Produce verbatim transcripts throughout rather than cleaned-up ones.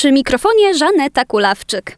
Przy mikrofonie Żaneta Kulawczyk.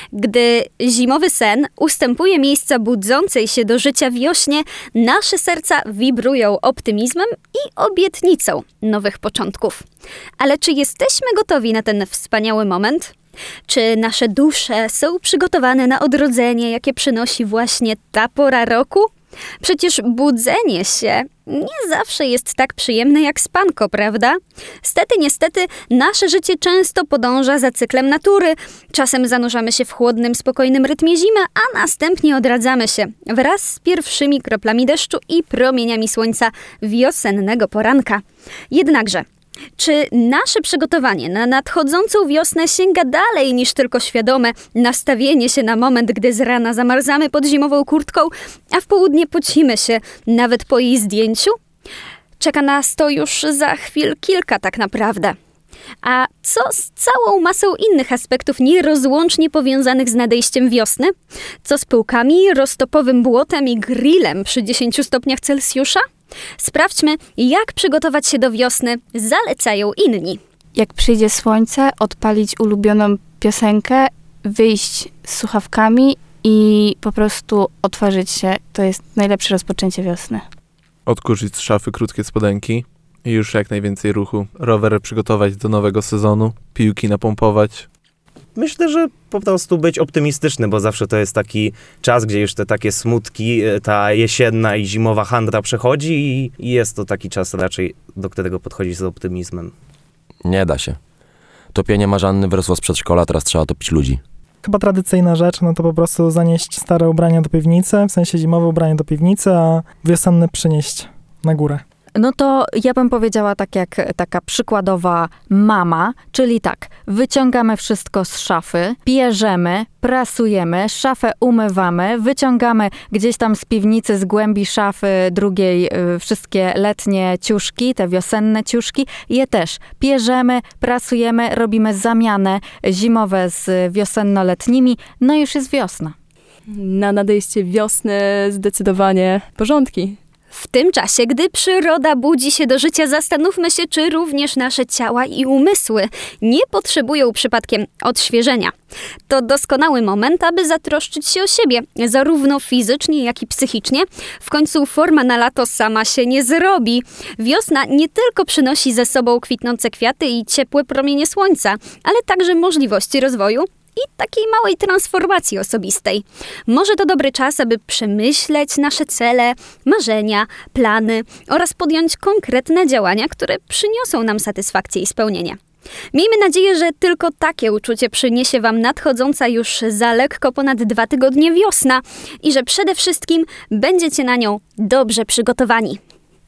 Gdy zimowy sen ustępuje miejsca budzącej się do życia wiośnie, nasze serca wibrują optymizmem i obietnicą nowych początków. Ale czy jesteśmy gotowi na ten wspaniały moment? Czy nasze dusze są przygotowane na odrodzenie, jakie przynosi właśnie ta pora roku? Przecież budzenie się nie zawsze jest tak przyjemne jak spanko, prawda? Stety, niestety, nasze życie często podąża za cyklem natury. Czasem zanurzamy się w chłodnym, spokojnym rytmie zimy, a następnie odradzamy się wraz z pierwszymi kroplami deszczu i promieniami słońca wiosennego poranka. Jednakże, czy nasze przygotowanie na nadchodzącą wiosnę sięga dalej niż tylko świadome nastawienie się na moment, gdy z rana zamarzamy pod zimową kurtką, a w południe pocimy się nawet po jej zdjęciu? Czeka nas to już za chwil kilka tak naprawdę. A co z całą masą innych aspektów nierozłącznie powiązanych z nadejściem wiosny? Co z pyłkami, roztopowym błotem i grillem przy dziesięciu stopniach Celsjusza? Sprawdźmy, jak przygotować się do wiosny zalecają inni. Jak przyjdzie słońce, odpalić ulubioną piosenkę, wyjść z słuchawkami i po prostu otworzyć się. To jest najlepsze rozpoczęcie wiosny. Odkurzyć z szafy krótkie spodenki i już jak najwięcej ruchu. Rower przygotować do nowego sezonu, piłki napompować. Myślę, że po prostu być optymistyczny, bo zawsze to jest taki czas, gdzie już te takie smutki, ta jesienna i zimowa handra przechodzi i, i jest to taki czas raczej, do którego podchodzi z optymizmem. Nie da się. Topienie marzanny wyrosło z przedszkola, teraz trzeba topić ludzi. Chyba tradycyjna rzecz, no to po prostu zanieść stare ubrania do piwnicy, w sensie zimowe ubrania do piwnicy, a wiosenne przynieść na górę. No to ja bym powiedziała tak jak taka przykładowa mama, czyli tak, wyciągamy wszystko z szafy, bierzemy, prasujemy, szafę umywamy, wyciągamy gdzieś tam z piwnicy, z głębi szafy drugiej y, wszystkie letnie ciuszki, te wiosenne ciuszki, je też bierzemy, prasujemy, robimy zamianę zimowe z wiosenno-letnimi, no i już jest wiosna. Na nadejście wiosny zdecydowanie porządki. W tym czasie, gdy przyroda budzi się do życia, zastanówmy się, czy również nasze ciała i umysły nie potrzebują przypadkiem odświeżenia. To doskonały moment, aby zatroszczyć się o siebie, zarówno fizycznie, jak i psychicznie. W końcu forma na lato sama się nie zrobi. Wiosna nie tylko przynosi ze sobą kwitnące kwiaty i ciepłe promienie słońca, ale także możliwości rozwoju i takiej małej transformacji osobistej. Może to dobry czas, aby przemyśleć nasze cele, marzenia, plany oraz podjąć konkretne działania, które przyniosą nam satysfakcję i spełnienie. Miejmy nadzieję, że tylko takie uczucie przyniesie Wam nadchodząca już za lekko ponad dwa tygodnie wiosna i że przede wszystkim będziecie na nią dobrze przygotowani.